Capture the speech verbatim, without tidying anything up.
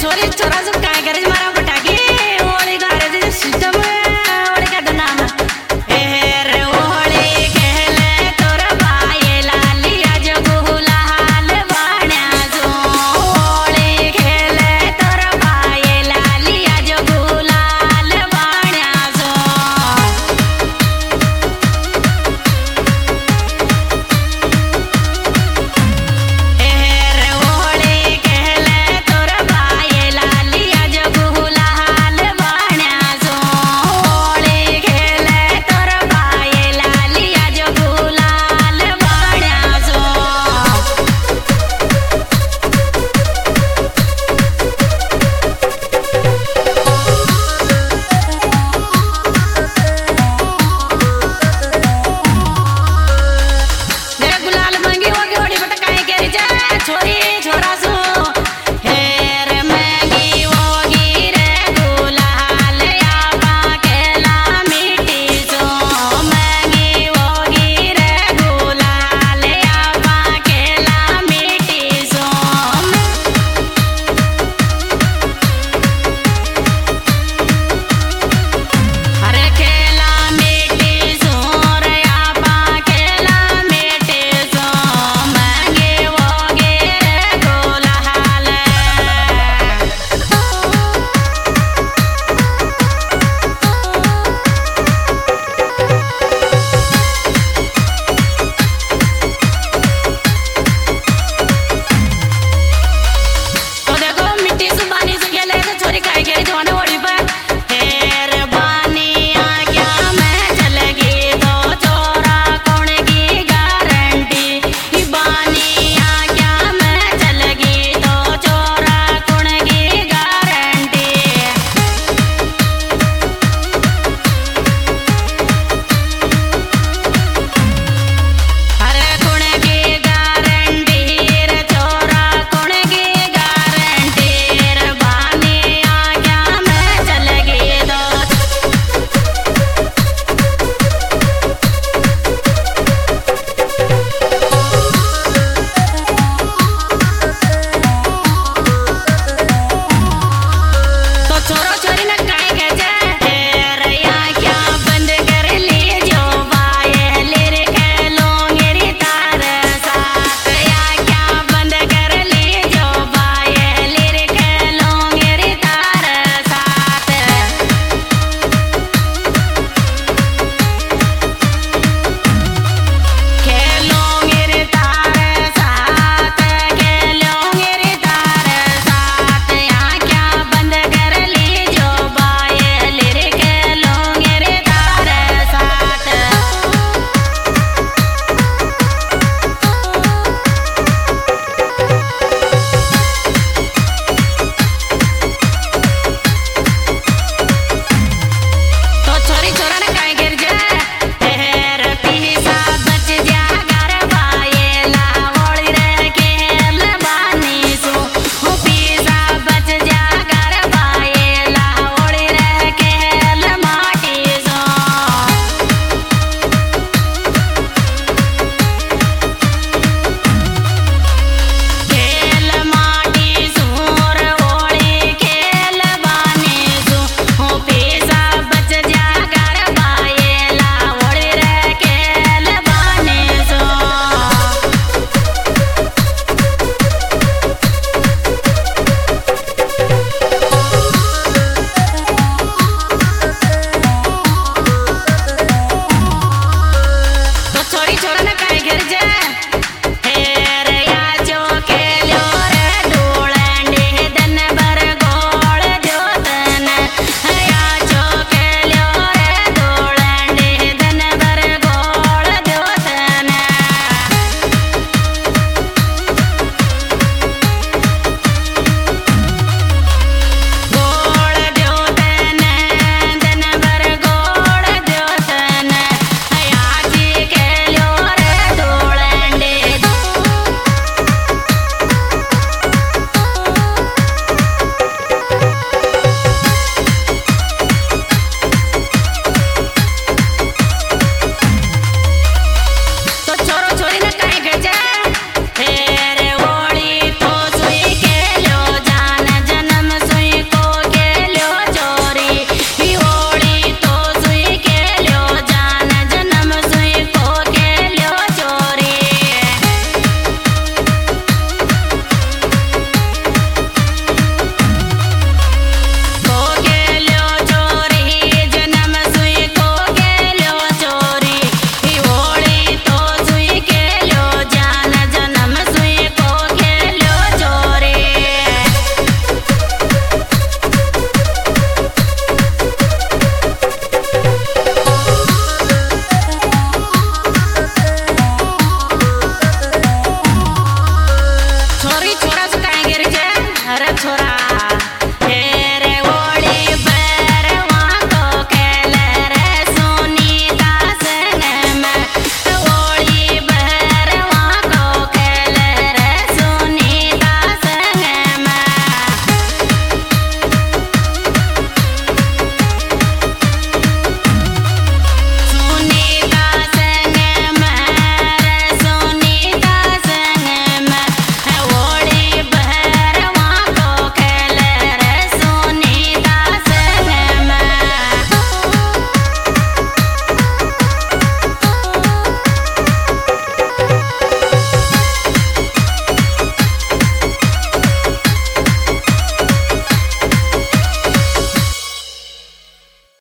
छोरी छोरा सब काय करे मारा पटाके ओले गारे दे सिस्टम ओले का नाम ए रे ओले कहले तोरा बाये लालिया जो गुला हाल बाण्या जो ओले कहले तोरा बाये लालिया जो गुला हाल बाण्या जो ए रे ओले कहले तोरा बाये लालिया जो गुला हाल बाण्या जो ओले कहले तोरा बाये लालिया जो गुला हाल बाण्या जो ले गुलाल मंगी होगी होड़ी बट काय करी जा छोरी छोरा